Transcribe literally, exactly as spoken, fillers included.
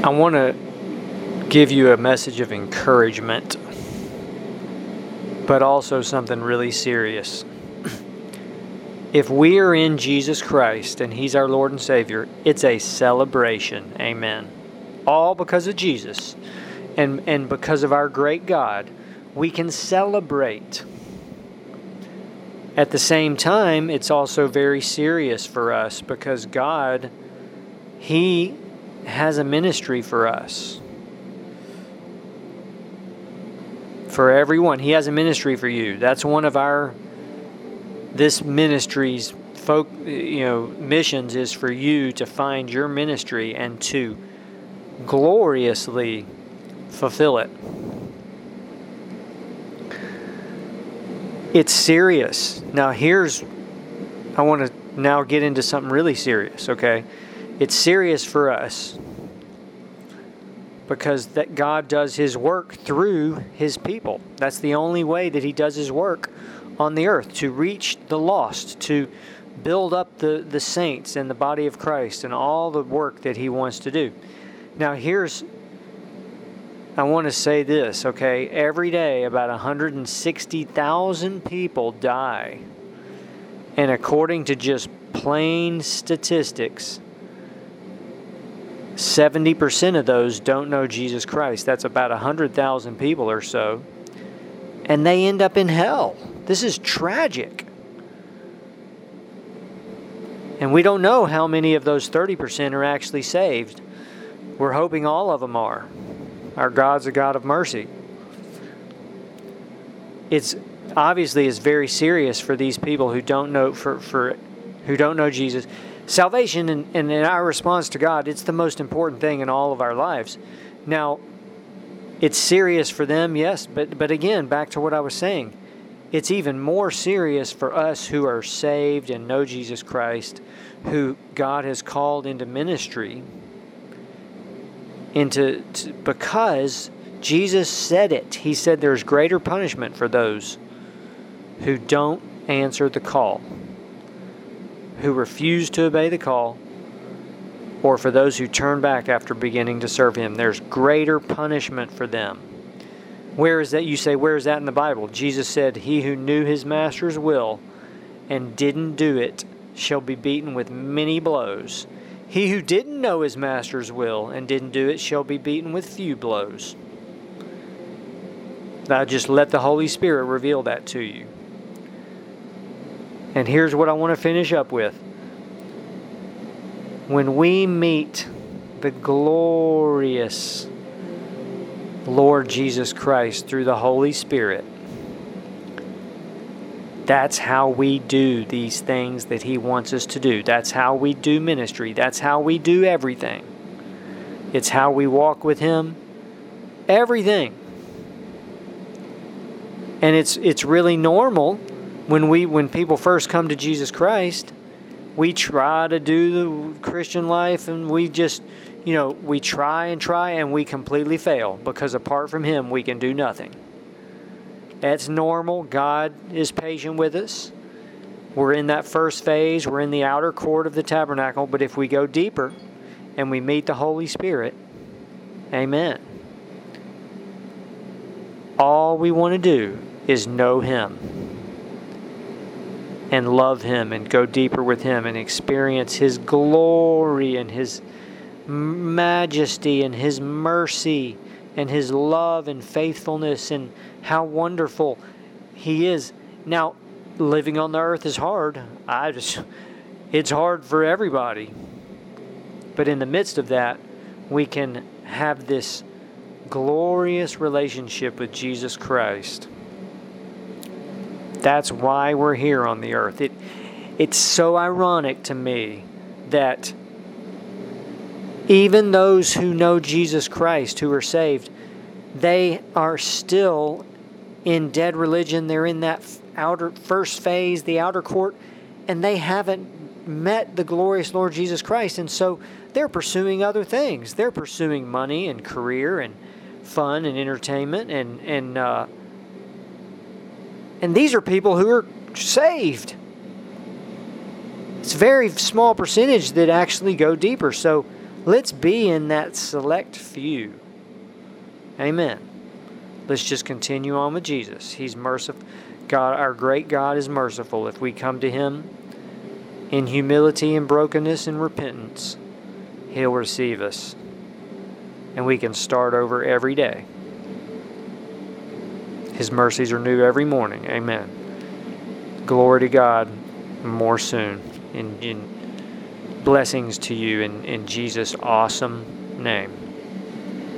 I want to give you a message of encouragement, but also something really serious. If we are in Jesus Christ and He's our Lord and Savior, it's a celebration. Amen. All because of Jesus and, and because of our great God, we can celebrate. At the same time, it's also very serious for us because God, He has a ministry for us. For everyone. He has a ministry for you. That's one of our, this ministry's folk, you know, missions is for you to find your ministry and to gloriously fulfill it. It's serious. Now here's, I want to now get into something really serious, okay? It's serious for us because that God does His work through His people. That's the only way that He does His work on the earth, to reach the lost, to build up the, the saints and the body of Christ and all the work that He wants to do. Now here's, I want to say this, okay? Every day about one hundred sixty thousand people die. And according to just plain statistics, seventy percent of those don't know Jesus Christ. That's about one hundred thousand people or so. And they end up in hell. This is tragic. And we don't know how many of those thirty percent are actually saved. We're hoping all of them are. Our God's a God of mercy. It's obviously it's very serious for these people who don't know for, for who don't know Jesus. Salvation and, and in our response to God, it's the most important thing in all of our lives. Now, it's serious for them, yes, but but again, back to what I was saying. It's even more serious for us who are saved and know Jesus Christ, who God has called into ministry, into to, because Jesus said it. He said there's greater punishment for those who don't answer the call, who refuse to obey the call, or for those who turn back after beginning to serve Him. There's greater punishment for them. Where is that? You say, where is that in the Bible? Jesus said, he who knew his master's will and didn't do it shall be beaten with many blows. He who didn't know his master's will and didn't do it shall be beaten with few blows. Now just let the Holy Spirit reveal that to you. And here's what I want to finish up with. When we meet the glorious Lord Jesus Christ through the Holy Spirit, that's how we do these things that He wants us to do. That's how we do ministry. That's how we do everything. It's how we walk with Him. Everything. And it's it's really normal when we when people first come to Jesus Christ. We try to do the Christian life and we just, you know, we try and try and we completely fail because apart from Him we can do nothing. That's normal. God is patient with us. We're in that first phase. We're in the outer court of the tabernacle. But if we go deeper and we meet the Holy Spirit, amen. All we want to do is know Him and love Him and go deeper with Him and experience His glory and His majesty and His mercy and His love and faithfulness and how wonderful He is. Now, living on the earth is hard. I just, it's hard for everybody. But in the midst of that, we can have this glorious relationship with Jesus Christ. That's why we're here on the earth. It, it's so ironic to me that even those who know Jesus Christ, who are saved, they are still in dead religion. They're in that outer first phase, the outer court, and they haven't met the glorious Lord Jesus Christ. And so they're pursuing other things. They're pursuing money and career and fun and entertainment and and uh, and these are people who are saved. It's a very small percentage that actually go deeper. So Let's be in that select few. Amen. Let's just continue on with Jesus. He's merciful. God, our great God is merciful. If we come to Him in humility and brokenness and repentance, He'll receive us. And we can start over every day. His mercies are new every morning. Amen. Glory to God more soon. In, in blessings to you in, in Jesus' awesome name.